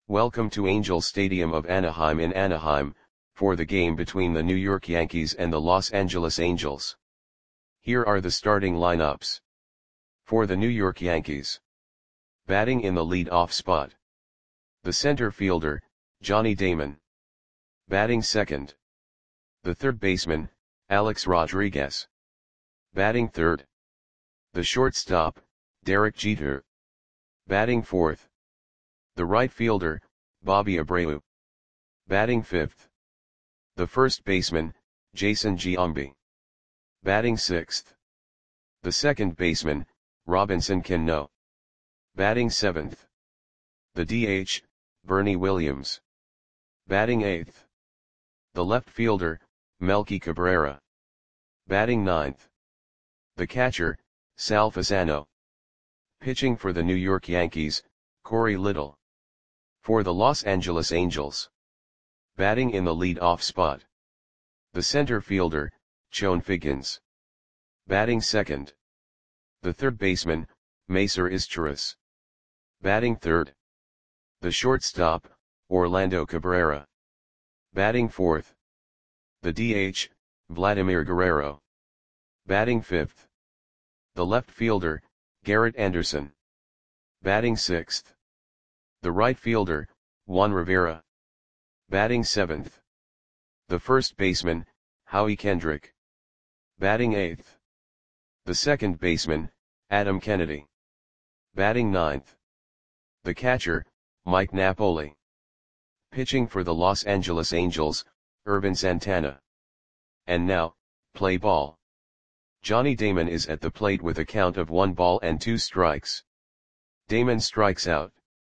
Welcome to Angels Stadium of Anaheim in Anaheim, for the game between the New York Yankees and the Los Angeles Angels. Here are the starting lineups. For the New York Yankees. Batting in the lead-off spot. The center fielder, Johnny Damon. Batting second. The third baseman, Alex Rodriguez. Batting third. The shortstop, Derek Jeter. Batting fourth. The right fielder, Bobby Abreu. Batting fifth. The first baseman, Jason Giambi. Batting sixth. The second baseman, Robinson Cano. Batting seventh. The DH, Bernie Williams. Batting eighth. The left fielder, Melky Cabrera. Batting ninth. The catcher, Sal Fasano. Pitching for the New York Yankees, Corey Little. For the Los Angeles Angels. Batting in the lead-off spot. The center fielder, Chone Figgins. Batting second. The third baseman, Macer Izturis. Batting third. The shortstop, Orlando Cabrera. Batting fourth. The DH, Vladimir Guerrero. Batting fifth. The left fielder, Garrett Anderson. Batting sixth. The right fielder, Juan Rivera. Batting seventh. The first baseman, Howie Kendrick. Batting eighth. The second baseman, Adam Kennedy. Batting ninth. The catcher, Mike Napoli. Pitching for the Los Angeles Angels, Ervin Santana. And now, play ball. Johnny Damon is at the plate with a count of 1 ball and 2 strikes. Damon strikes out.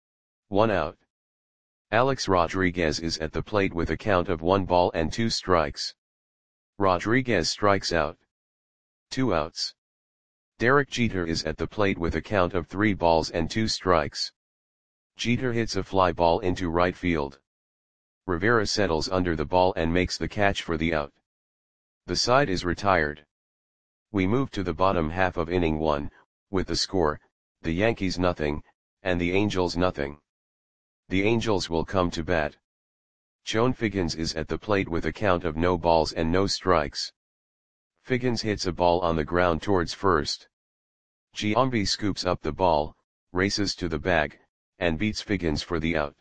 1 out. Alex Rodriguez is at the plate with a count of 1 ball and 2 strikes. Rodriguez strikes out. 2 outs. Derek Jeter is at the plate with a count of 3 balls and 2 strikes. Jeter hits a fly ball into right field. Rivera settles under the ball and makes the catch for the out. The side is retired. We move to the bottom half of inning 1, with the score, the Yankees nothing, and the Angels nothing. The Angels will come to bat. Chone Figgins is at the plate with a count of no balls and no strikes. Figgins hits a ball on the ground towards first. Giambi scoops up the ball, races to the bag, and beats Figgins for the out.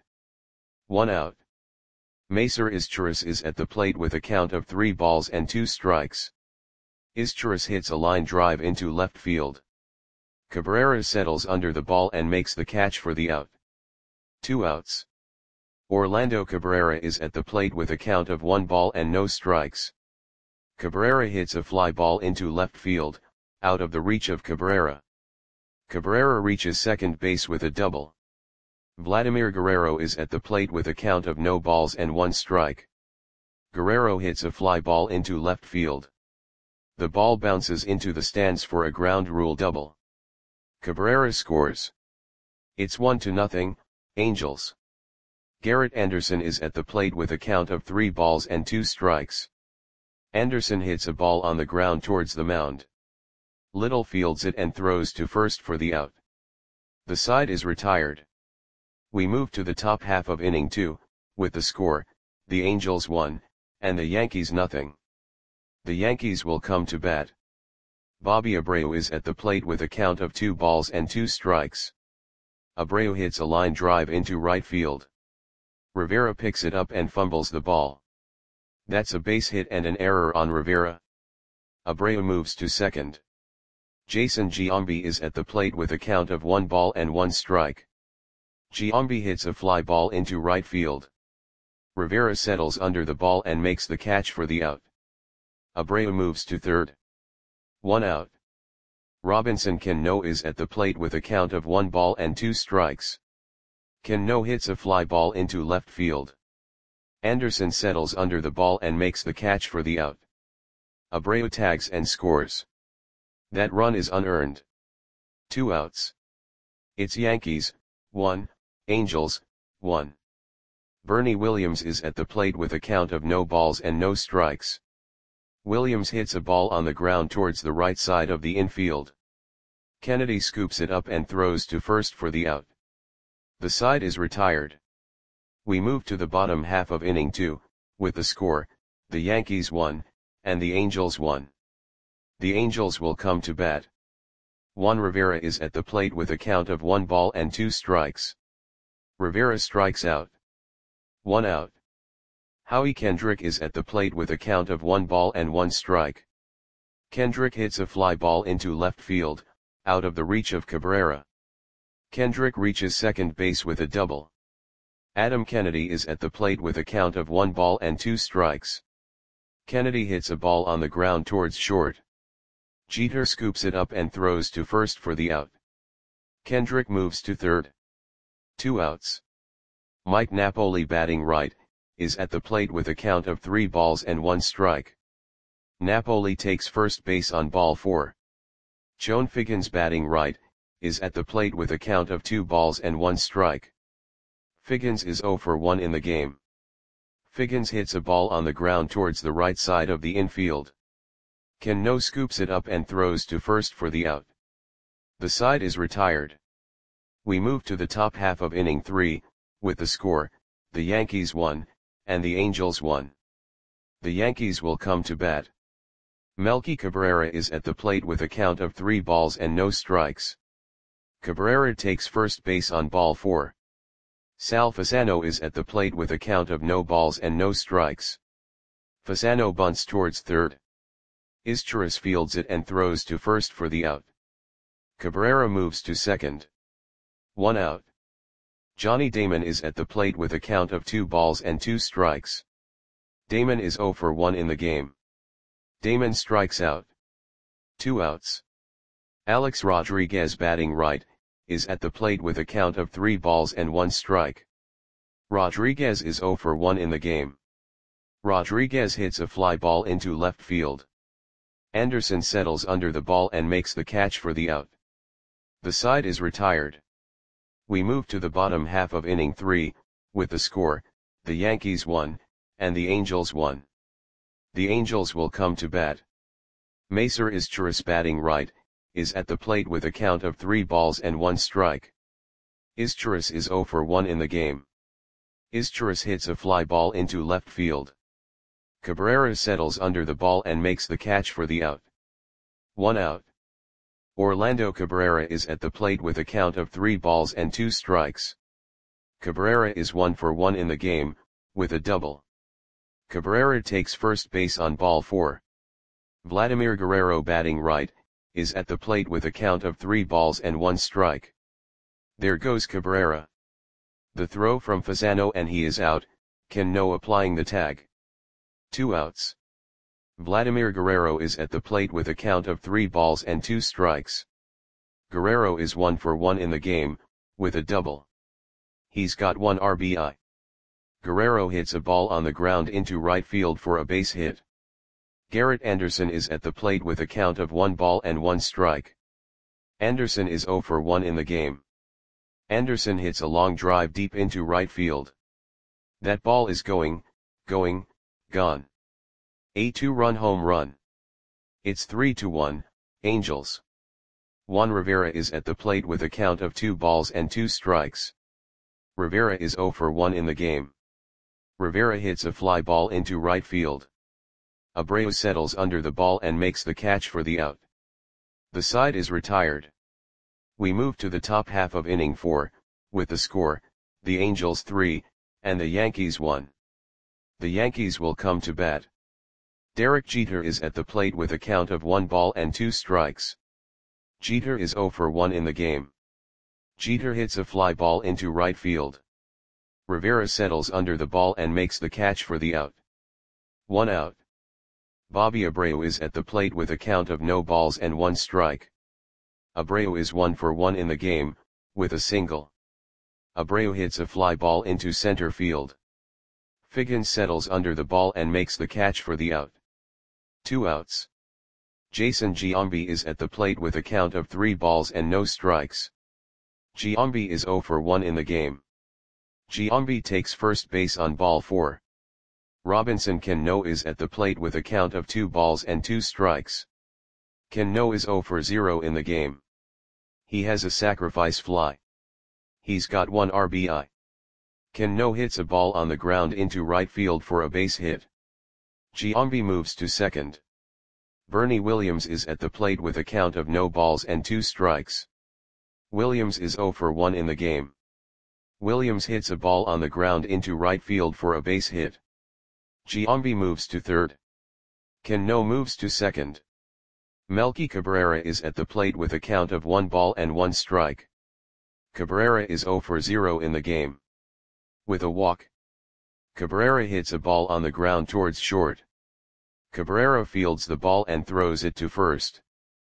1 out. Macer Izturis is at the plate with a count of 3 balls and 2 strikes. Izturis hits a line drive into left field. Cabrera settles under the ball and makes the catch for the out. 2 outs. Orlando Cabrera is at the plate with a count of 1 ball and no strikes. Cabrera hits a fly ball into left field, out of the reach of Cabrera. Cabrera reaches second base with a double. Vladimir Guerrero is at the plate with a count of no balls and 1 strike. Guerrero hits a fly ball into left field. The ball bounces into the stands for a ground rule double. Cabrera scores. It's 1-0, Angels. Garrett Anderson is at the plate with a count of 3 balls and 2 strikes. Anderson hits a ball on the ground towards the mound. Little fields it and throws to first for the out. The side is retired. We move to the top half of inning 2, with the score, the Angels 1, and the Yankees nothing. The Yankees will come to bat. Bobby Abreu is at the plate with a count of 2 balls and 2 strikes. Abreu hits a line drive into right field. Rivera picks it up and fumbles the ball. That's a base hit and an error on Rivera. Abreu moves to second. Jason Giambi is at the plate with a count of 1 ball and 1 strike. Giambi hits a fly ball into right field. Rivera settles under the ball and makes the catch for the out. Abreu moves to third. 1 out. Robinson Cano is at the plate with a count of 1 ball and 2 strikes. Cano hits a fly ball into left field. Anderson settles under the ball and makes the catch for the out. Abreu tags and scores. That run is unearned. 2 outs. It's Yankees, 1, Angels, 1. Bernie Williams is at the plate with a count of no balls and no strikes. Williams hits a ball on the ground towards the right side of the infield. Kennedy scoops it up and throws to first for the out. The side is retired. We move to the bottom half of inning 2, with the score, the Yankees won, and the Angels won. The Angels will come to bat. Juan Rivera is at the plate with a count of 1 ball and 2 strikes. Rivera strikes out. 1 out. Howie Kendrick is at the plate with a count of 1 ball and 1 strike. Kendrick hits a fly ball into left field, out of the reach of Cabrera. Kendrick reaches second base with a double. Adam Kennedy is at the plate with a count of 1 ball and 2 strikes. Kennedy hits a ball on the ground towards short. Jeter scoops it up and throws to first for the out. Kendrick moves to third. 2 outs. Mike Napoli, batting right, is at the plate with a count of 3 balls and 1 strike. Napoli takes first base on ball 4. Joan Figgins, batting right, is at the plate with a count of 2 balls and 1 strike. Figgins is 0 for 1 in the game. Figgins hits a ball on the ground towards the right side of the infield. Cano scoops it up and throws to first for the out. The side is retired. We move to the top half of inning 3, with the score, the Yankees won, and the Angels won. The Yankees will come to bat. Melky Cabrera is at the plate with a count of 3 balls and no strikes. Cabrera takes first base on ball 4. Sal Fasano is at the plate with a count of no balls and no strikes. Fasano bunts towards third. Izturis fields it and throws to first for the out. Cabrera moves to second. 1 out. Johnny Damon is at the plate with a count of 2 balls and 2 strikes. Damon is 0 for 1 in the game. Damon strikes out. 2 outs. Alex Rodriguez, batting right, is at the plate with a count of 3 balls and 1 strike. Rodriguez is 0 for 1 in the game. Rodriguez hits a fly ball into left field. Anderson settles under the ball and makes the catch for the out. The side is retired. We move to the bottom half of inning 3, with the score, the Yankees won, and the Angels won. The Angels will come to bat. Macer Izturis, batting right, is at the plate with a count of 3 balls and 1 strike. Izturis is 0 for 1 in the game. Izturis hits a fly ball into left field. Cabrera settles under the ball and makes the catch for the out. 1 out. Orlando Cabrera is at the plate with a count of 3 balls and 2 strikes. Cabrera is 1 for 1 in the game, with a double. Cabrera takes first base on ball 4. Vladimir Guerrero, batting right, is at the plate with a count of 3 balls and 1 strike. There goes Cabrera. The throw from Fasano and he is out, Cano applying the tag. 2 outs. Vladimir Guerrero is at the plate with a count of 3 balls and 2 strikes. Guerrero is 1 for 1 in the game, with a double. He's got 1 RBI. Guerrero hits a ball on the ground into right field for a base hit. Garrett Anderson is at the plate with a count of 1 ball and 1 strike. Anderson is 0 for 1 in the game. Anderson hits a long drive deep into right field. That ball is gone. A 2-run home run. It's 3-1, Angels. Juan Rivera is at the plate with a count of 2 balls and 2 strikes. Rivera is 0 for 1 in the game. Rivera hits a fly ball into right field. Abreu settles under the ball and makes the catch for the out. The side is retired. We move to the top half of inning 4, with the score, the Angels 3, and the Yankees 1. The Yankees will come to bat. Derek Jeter is at the plate with a count of 1 ball and 2 strikes. Jeter is 0 for 1 in the game. Jeter hits a fly ball into right field. Rivera settles under the ball and makes the catch for the out. 1 out. Bobby Abreu is at the plate with a count of no balls and 1 strike. Abreu is 1 for 1 in the game, with a single. Abreu hits a fly ball into center field. Figgins settles under the ball and makes the catch for the out. 2 outs. Jason Giambi is at the plate with a count of 3 balls and no strikes. Giambi is 0 for 1 in the game. Giambi takes first base on ball 4. Robinson Cano is at the plate with a count of 2 balls and 2 strikes. Cano is 0 for 0 in the game. He has a sacrifice fly. He's got 1 RBI. Cano hits a ball on the ground into right field for a base hit. Giambi moves to second. Bernie Williams is at the plate with a count of no balls and 2 strikes. Williams is 0 for 1 in the game. Williams hits a ball on the ground into right field for a base hit. Giambi moves to third. Cano moves to second. Melky Cabrera is at the plate with a count of 1 ball and 1 strike. Cabrera is 0 for 0 in the game. With a walk, Cabrera hits a ball on the ground towards short. Cabrera fields the ball and throws it to first.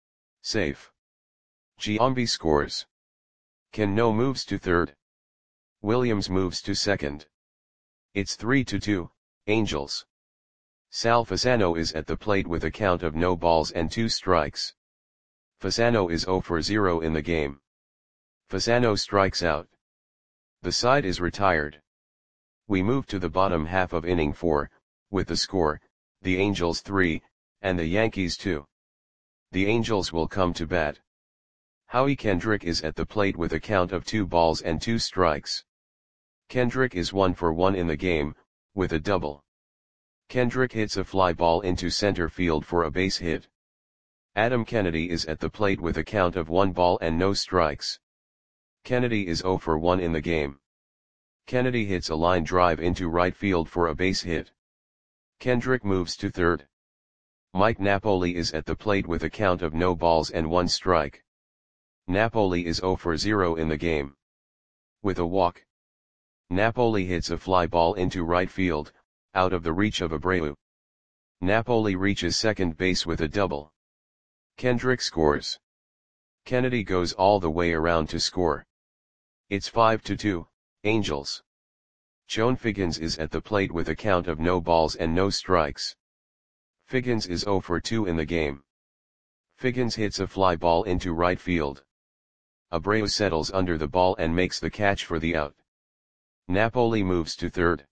Safe. Giambi scores. Cano moves to third. Williams moves to second. It's 3-2, Angels. Sal Fasano is at the plate with a count of no balls and 2 strikes. Fasano is 0 for 0 in the game. Fasano strikes out. The side is retired. We move to the bottom half of inning 4, with the score, the Angels 3, and the Yankees 2. The Angels will come to bat. Howie Kendrick is at the plate with a count of 2 balls and 2 strikes. Kendrick is 1 for 1 in the game, with a double. Kendrick hits a fly ball into center field for a base hit. Adam Kennedy is at the plate with a count of 1 ball and no strikes. Kennedy is 0 for 1 in the game. Kennedy hits a line drive into right field for a base hit. Kendrick moves to third. Mike Napoli is at the plate with a count of no balls and 1 strike. Napoli is 0 for 0 in the game. With a walk, Napoli hits a fly ball into right field, out of the reach of Abreu. Napoli reaches second base with a double. Kendrick scores. Kennedy goes all the way around to score. It's 5-2, Angels. Chone Figgins is at the plate with a count of no balls and no strikes. Figgins is 0 for 2 in the game. Figgins hits a fly ball into right field. Abreu settles under the ball and makes the catch for the out. Napoli moves to third.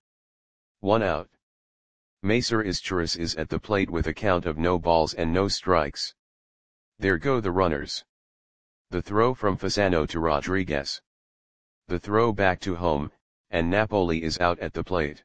1 out. Macer Izturis is at the plate with a count of no balls and no strikes. There go the runners. The throw from Fasano to Rodriguez. The throw back to home, and Napoli is out at the plate.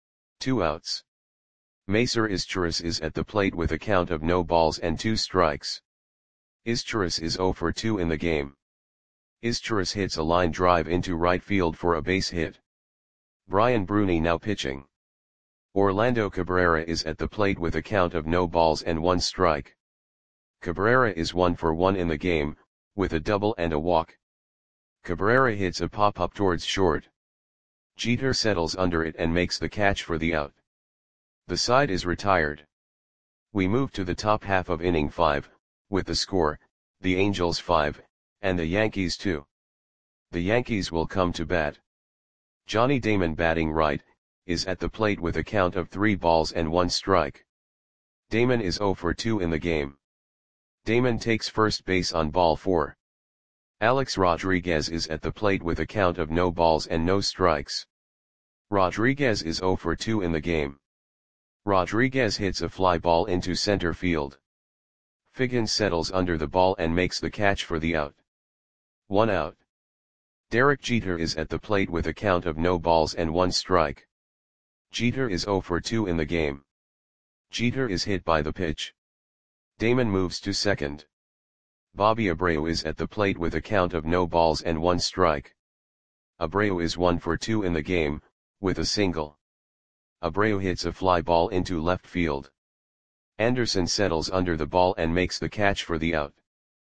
2 outs. Macer Izturis is at the plate with a count of no balls and 2 strikes. Izturis is 0 for 2 in the game. Izturis hits a line drive into right field for a base hit. Brian Bruni now pitching. Orlando Cabrera is at the plate with a count of no balls and 1 strike. Cabrera is 1 for 1 in the game, with a double and a walk. Cabrera hits a pop-up towards short. Jeter settles under it and makes the catch for the out. The side is retired. We move to the top half of inning 5, with the score, the Angels 5, and the Yankees 2. The Yankees will come to bat. Johnny Damon batting right, is at the plate with a count of 3 balls and 1 strike. Damon is 0 for 2 in the game. Damon takes first base on ball 4. Alex Rodriguez is at the plate with a count of no balls and no strikes. Rodriguez is 0 for 2 in the game. Rodriguez hits a fly ball into center field. Figgins settles under the ball and makes the catch for the out. 1 out. Derek Jeter is at the plate with a count of no balls and 1 strike. Jeter is 0 for 2 in the game. Jeter is hit by the pitch. Damon moves to second. Bobby Abreu is at the plate with a count of no balls and 1 strike. Abreu is 1 for 2 in the game, with a single. Abreu hits a fly ball into left field. Anderson settles under the ball and makes the catch for the out.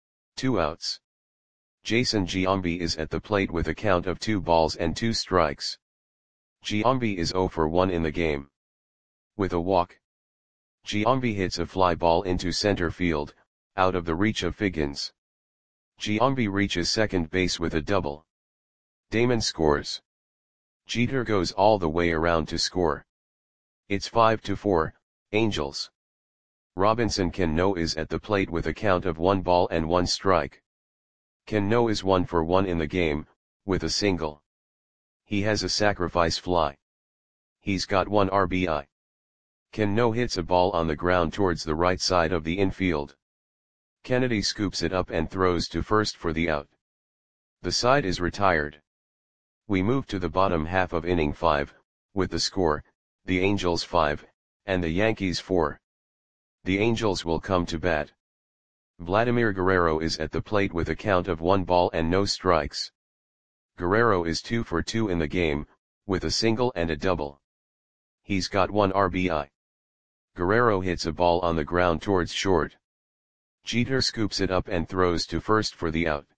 2 outs. Jason Giambi is at the plate with a count of 2 balls and 2 strikes. Giambi is 0 for 1 in the game. With a walk, Giambi hits a fly ball into center field, out of the reach of Figgins. Giambi reaches second base with a double. Damon scores. Jeter goes all the way around to score. It's 5-4, Angels. Robinson Cano is at the plate with a count of 1 ball and 1 strike. Cano is 1 for 1 in the game, with a single. He has a sacrifice fly. He's got 1 RBI. Cano hits a ball on the ground towards the right side of the infield. Kennedy scoops it up and throws to first for the out. The side is retired. We move to the bottom half of inning 5, with the score, the Angels 5, and the Yankees 4. The Angels will come to bat. Vladimir Guerrero is at the plate with a count of 1 ball and no strikes. Guerrero is 2 for 2 in the game, with a single and a double. He's got 1 RBI. Guerrero hits a ball on the ground towards short. Jeter scoops it up and throws to first for the out.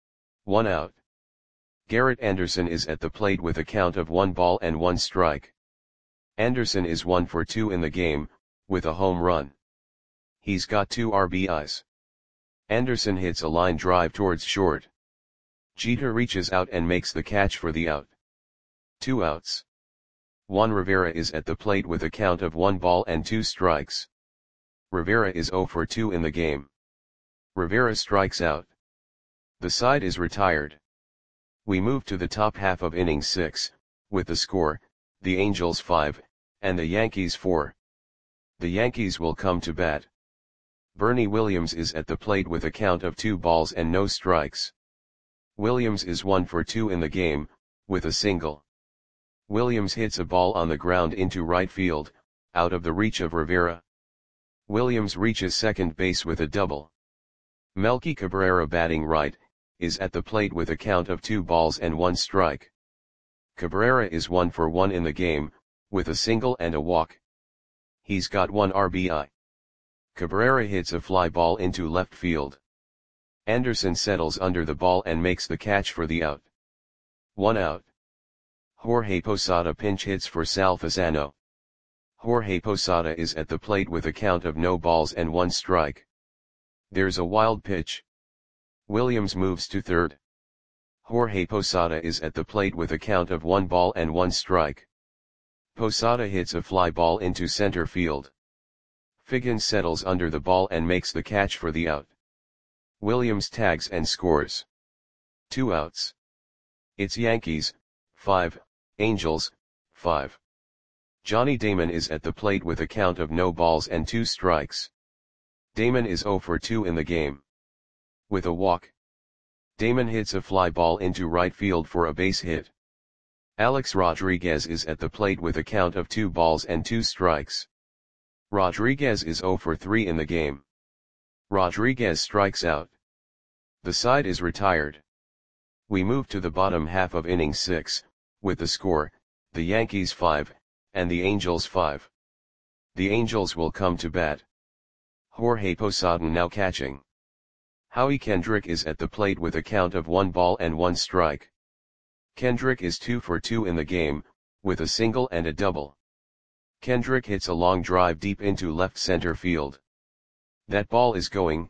1 out. Garrett Anderson is at the plate with a count of 1 ball and 1 strike. Anderson is 1 for 2 in the game, with a home run. He's got 2 RBIs. Anderson hits a line drive towards short. Jeter reaches out and makes the catch for the out. 2 outs. Juan Rivera is at the plate with a count of 1 ball and 2 strikes. Rivera is 0 for 2 in the game. Rivera strikes out. The side is retired. We move to the top half of inning 6, with the score, the Angels 5, and the Yankees 4. The Yankees will come to bat. Bernie Williams is at the plate with a count of 2 balls and no strikes. Williams is 1 for 2 in the game, with a single. Williams hits a ball on the ground into right field, out of the reach of Rivera. Williams reaches second base with a double. Melky Cabrera, batting right, is at the plate with a count of 2 balls and 1 strike. Cabrera is 1 for 1 in the game, with a single and a walk. He's got 1 RBI. Cabrera hits a fly ball into left field. Anderson settles under the ball and makes the catch for the out. 1 out. Jorge Posada pinch hits for Sal Fasano. Jorge Posada is at the plate with a count of no balls and 1 strike. There's a wild pitch. Williams moves to third. Jorge Posada is at the plate with a count of 1 ball and 1 strike. Posada hits a fly ball into center field. Figgins settles under the ball and makes the catch for the out. Williams tags and scores. 2 outs. It's Yankees 5, Angels 5. Johnny Damon is at the plate with a count of no balls and 2 strikes. Damon is 0 for 2 in the game. With a walk. Damon hits a fly ball into right field for a base hit. Alex Rodriguez is at the plate with a count of 2 balls and 2 strikes. Rodriguez is 0 for 3 in the game. Rodriguez strikes out. The side is retired. We move to the bottom half of inning 6, with the score, the Yankees 5, and the Angels 5. The Angels will come to bat. Jorge Posada now catching. Howie Kendrick is at the plate with a count of 1 ball and 1 strike. Kendrick is 2 for 2 in the game, with a single and a double. Kendrick hits a long drive deep into left center field. That ball is gone.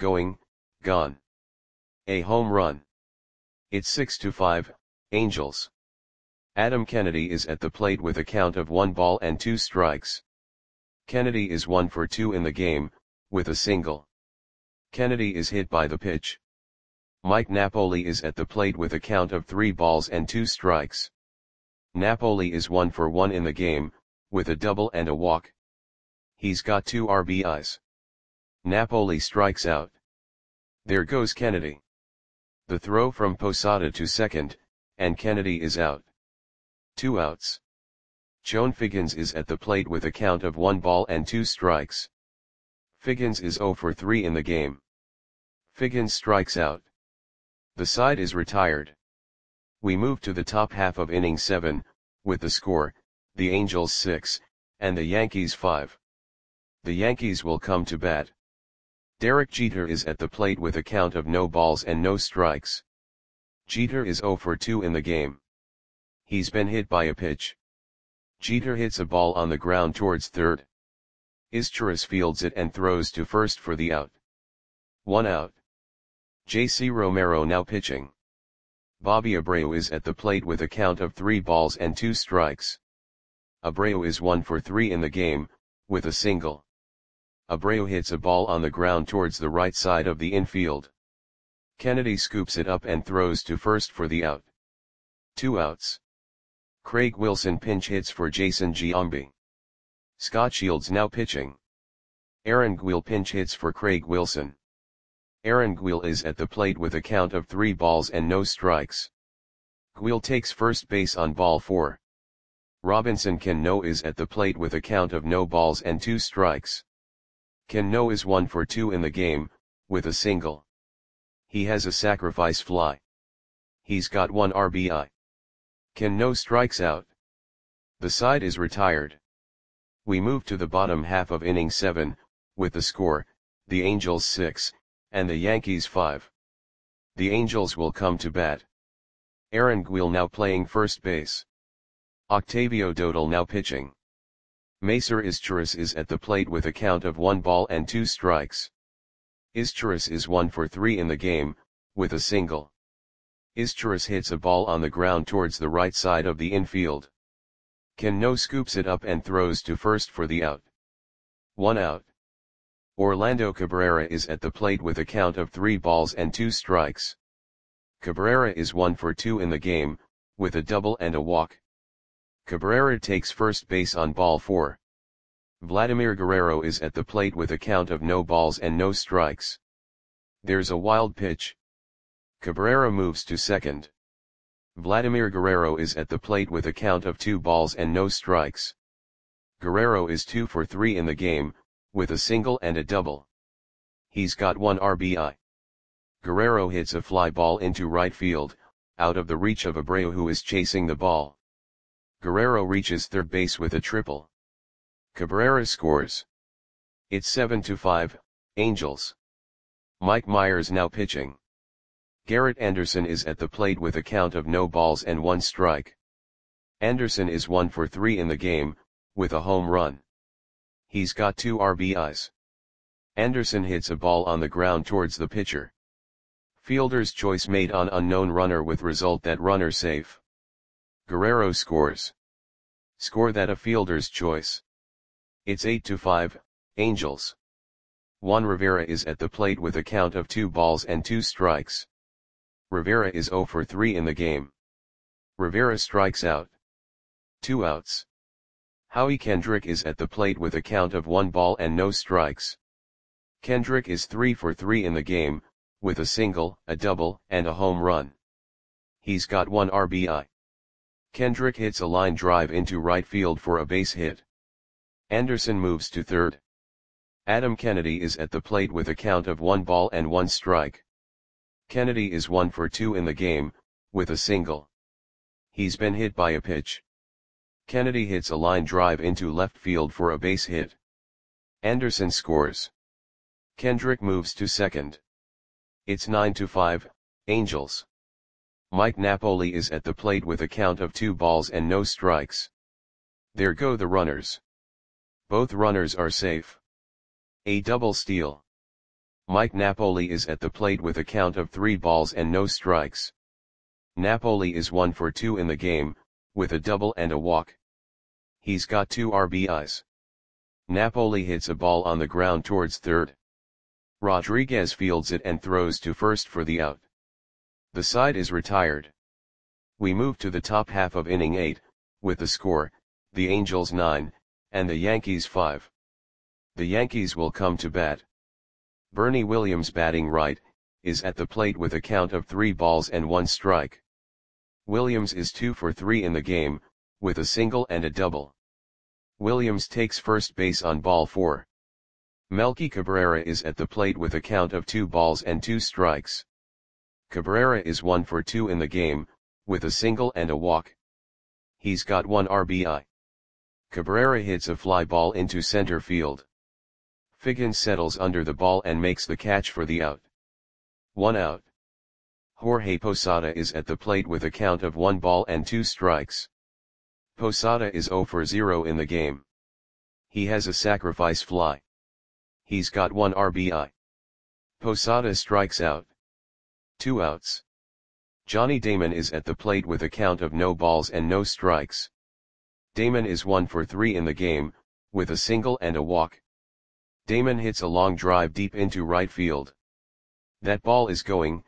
A home run. It's 6-5, Angels. Adam Kennedy is at the plate with a count of 1 ball and 2 strikes. Kennedy is 1 for 2 in the game, with a single. Kennedy is hit by the pitch. Mike Napoli is at the plate with a count of 3 balls and 2 strikes. Napoli is 1 for 1 in the game, with a double and a walk. He's got 2 RBIs. Napoli strikes out. There goes Kennedy. The throw from Posada to second, and Kennedy is out. 2 outs. Joan Figgins is at the plate with a count of 1 ball and 2 strikes. Figgins is 0 for 3 in the game. Figgins strikes out. The side is retired. We move to the top half of inning 7, with the score, the Angels 6, and the Yankees 5. The Yankees will come to bat. Derek Jeter is at the plate with a count of no balls and no strikes. Jeter is 0 for 2 in the game. He's been hit by a pitch. Jeter hits a ball on the ground towards third. Izturis fields it and throws to first for the out. 1 out. J.C. Romero now pitching. Bobby Abreu is at the plate with a count of 3 balls and 2 strikes. Abreu is 1 for 3 in the game, with a single. Abreu hits a ball on the ground towards the right side of the infield. Kennedy scoops it up and throws to first for the out. 2 outs. Craig Wilson pinch hits for Jason Giambi. Scott Shields now pitching. Aaron Guil pinch hits for Craig Wilson. Aaron Guil is at the plate with a count of 3 balls and no strikes. Guil takes first base on ball 4. Robinson Cano is at the plate with a count of no balls and 2 strikes. Cano is 1 for 2 in the game, with a single. He has a sacrifice fly. He's got 1 RBI. Cano strikes out. The side is retired. We move to the bottom half of inning 7, with the score, the Angels 6, and the Yankees 5. The Angels will come to bat. Aaron Guil now playing first base. Octavio Dodal now pitching. Macer Izturis is at the plate with a count of 1 ball and 2 strikes. Izturis is 1 for 3 in the game, with a single. Izturis hits a ball on the ground towards the right side of the infield. Cano scoops it up and throws to first for the out. 1 out. Orlando Cabrera is at the plate with a count of 3 balls and 2 strikes. Cabrera is 1 for 2 in the game, with a double and a walk. Cabrera takes first base on ball 4. Vladimir Guerrero is at the plate with a count of no balls and no strikes. There's a wild pitch. Cabrera moves to second. Vladimir Guerrero is at the plate with a count of 2 balls and no strikes. Guerrero is 2 for 3 in the game, with a single and a double. He's got 1 RBI. Guerrero hits a fly ball into right field, out of the reach of Abreu who is chasing the ball. Guerrero reaches third base with a triple. Cabrera scores. It's 7-5, Angels. Mike Myers now pitching. Garrett Anderson is at the plate with a count of no balls and 1 strike. Anderson is 1 for 3 in the game, with a home run. He's got 2 RBIs. Anderson hits a ball on the ground towards the pitcher. Fielder's choice made on unknown runner with result that runner safe. Guerrero scores. Score that a fielder's choice. It's 8-5, Angels. Juan Rivera is at the plate with a count of 2 balls and 2 strikes. Rivera is 0 for 3 in the game. Rivera strikes out. 2 outs. Howie Kendrick is at the plate with a count of 1 ball and no strikes. Kendrick is 3 for 3 in the game, with a single, a double, and a home run. He's got 1 RBI. Kendrick hits a line drive into right field for a base hit. Anderson moves to third. Adam Kennedy is at the plate with a count of 1 ball and 1 strike. Kennedy is 1 for 2 in the game, with a single. He's been hit by a pitch. Kennedy hits a line drive into left field for a base hit. Anderson scores. Kendrick moves to second. It's 9-5, Angels. Mike Napoli is at the plate with a count of 2 balls and no strikes. There go the runners. Both runners are safe. A double steal. Mike Napoli is at the plate with a count of 3 balls and no strikes. Napoli is 1 for 2 in the game, with a double and a walk. He's got 2 RBIs. Napoli hits a ball on the ground towards third. Rodriguez fields it and throws to first for the out. The side is retired. We move to the top half of inning 8, with the score, the Angels 9, and the Yankees 5. The Yankees will come to bat. Bernie Williams batting right, is at the plate with a count of 3 balls and 1 strike. Williams is 2 for 3 in the game, with a single and a double. Williams takes first base on ball 4. Melky Cabrera is at the plate with a count of 2 balls and 2 strikes. Cabrera is 1 for 2 in the game, with a single and a walk. He's got 1 RBI. Cabrera hits a fly ball into center field. Figgins settles under the ball and makes the catch for the out. 1 out. Jorge Posada is at the plate with a count of 1 ball and 2 strikes. Posada is 0 for 0 in the game. He has a sacrifice fly. He's got 1 RBI. Posada strikes out. 2 outs. Johnny Damon is at the plate with a count of no balls and no strikes. Damon is 1 for 3 in the game, with a single and a walk. Damon hits a long drive deep into right field. That ball is gone.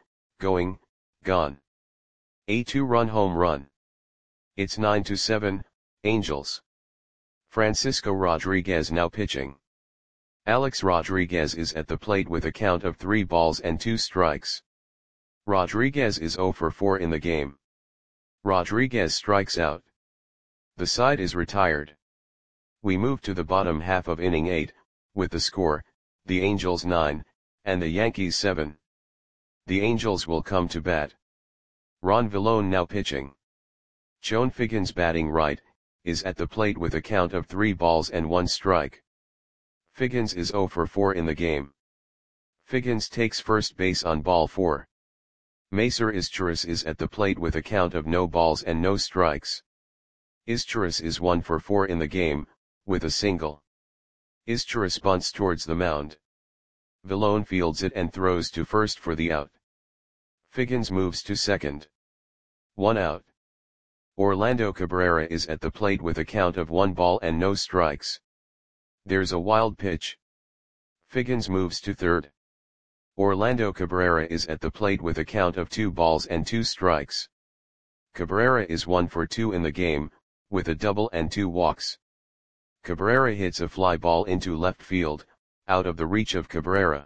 A 2-run home run. It's 9-7, Angels. Francisco Rodriguez now pitching. Alex Rodriguez is at the plate with a count of 3 balls and 2 strikes. Rodriguez is 0 for 4 in the game. Rodriguez strikes out. The side is retired. We move to the bottom half of inning 8, with the score, the Angels 9, and the Yankees 7. The Angels will come to bat. Ron Villone now pitching. Chone Figgins batting right, is at the plate with a count of 3 balls and 1 strike. Figgins is 0 for 4 in the game. Figgins takes first base on ball 4. Macer Izturis is at the plate with a count of no balls and no strikes. Izturis is 1 for 4 in the game, with a single. Izturis bunts towards the mound. Villone fields it and throws to first for the out. Figgins moves to second. 1 out. Orlando Cabrera is at the plate with a count of 1 ball and no strikes. There's a wild pitch. Figgins moves to third. Orlando Cabrera is at the plate with a count of 2 balls and 2 strikes. Cabrera is 1 for 2 in the game, with a double and 2 walks. Cabrera hits a fly ball into left field, out of the reach of Cabrera.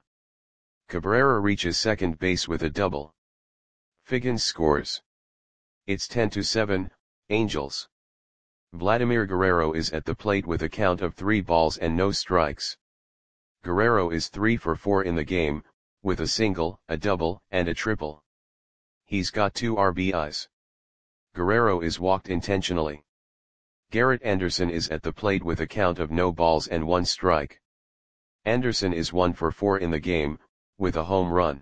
Cabrera reaches second base with a double. Figgins scores. It's 10-7, Angels. Vladimir Guerrero is at the plate with a count of 3 balls and no strikes. Guerrero is 3 for 4 in the game, with a single, a double, and a triple. He's got 2 RBIs. Guerrero is walked intentionally. Garrett Anderson is at the plate with a count of no balls and 1 strike. Anderson is 1 for 4 in the game, with a home run.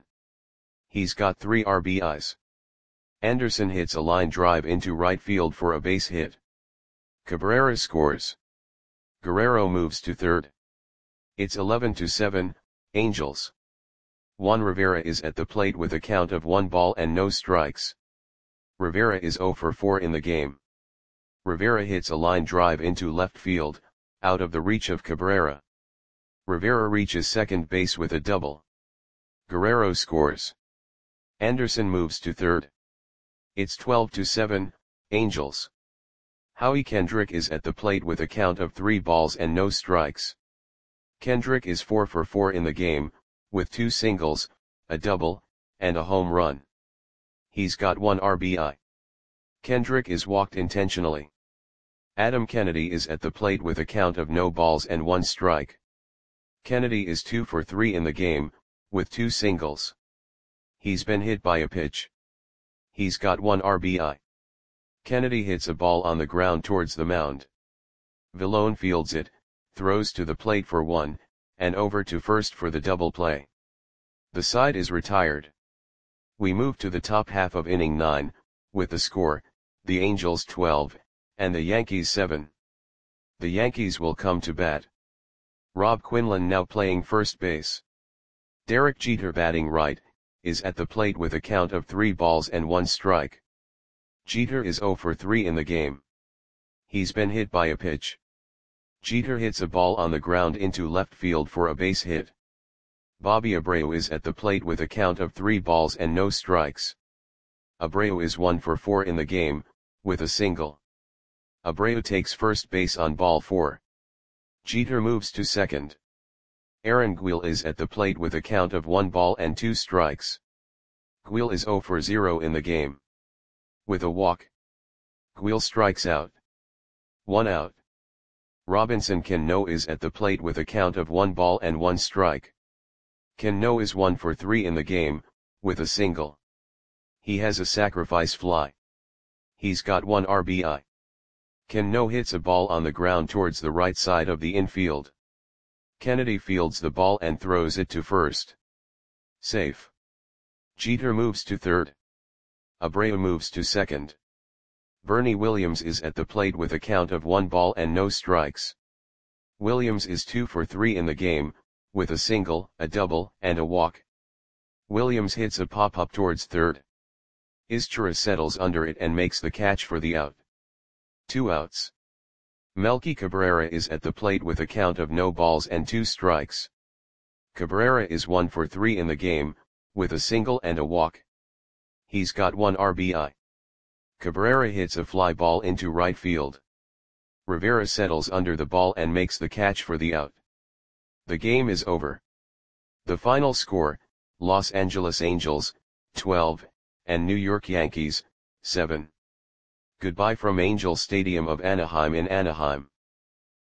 He's got 3 RBIs. Anderson hits a line drive into right field for a base hit. Cabrera scores. Guerrero moves to third. It's 11-7, Angels. Juan Rivera is at the plate with a count of 1 ball and no strikes. Rivera is 0 for 4 in the game. Rivera hits a line drive into left field, out of the reach of Cabrera. Rivera reaches second base with a double. Guerrero scores. Anderson moves to third. It's 12-7, Angels. Howie Kendrick is at the plate with a count of 3 balls and no strikes. Kendrick is 4 for 4 in the game, with 2 singles, a double, and a home run. He's got 1 RBI. Kendrick is walked intentionally. Adam Kennedy is at the plate with a count of no balls and 1 strike. Kennedy is 2 for 3 in the game, with 2 singles. He's been hit by a pitch. He's got 1 RBI. Kennedy hits a ball on the ground towards the mound. Villone fields it, throws to the plate for 1, and over to first for the double play. The side is retired. We move to the top half of inning 9, with the score, the Angels 12, and the Yankees 7. The Yankees will come to bat. Rob Quinlan now playing first base. Derek Jeter batting right, is at the plate with a count of 3 balls and 1 strike. Jeter is 0 for 3 in the game. He's been hit by a pitch. Jeter hits a ball on the ground into left field for a base hit. Bobby Abreu is at the plate with a count of 3 balls and no strikes. Abreu is 1 for 4 in the game, with a single. Abreu takes first base on ball 4. Jeter moves to second. Aaron Guil is at the plate with a count of 1 ball and 2 strikes. Guil is 0 for 0 in the game. With a walk, Guil strikes out. 1 out. Robinson Cano is at the plate with a count of 1 ball and 1 strike. Cano is 1 for 3 in the game, with a single. He has a sacrifice fly. He's got 1 RBI. Cano hits a ball on the ground towards the right side of the infield. Kennedy fields the ball and throws it to first. Safe. Jeter moves to third. Abreu moves to second. Bernie Williams is at the plate with a count of 1 ball and no strikes. Williams is 2 for 3 in the game, with a single, a double, and a walk. Williams hits a pop-up towards third. Izturis settles under it and makes the catch for the out. 2 outs. Melky Cabrera is at the plate with a count of no balls and 2 strikes. Cabrera is 1 for 3 in the game, with a single and a walk. He's got 1 RBI. Cabrera hits a fly ball into right field. Rivera settles under the ball and makes the catch for the out. The game is over. The final score, Los Angeles Angels, 12, and New York Yankees, 7. Goodbye from Angel Stadium of Anaheim in Anaheim.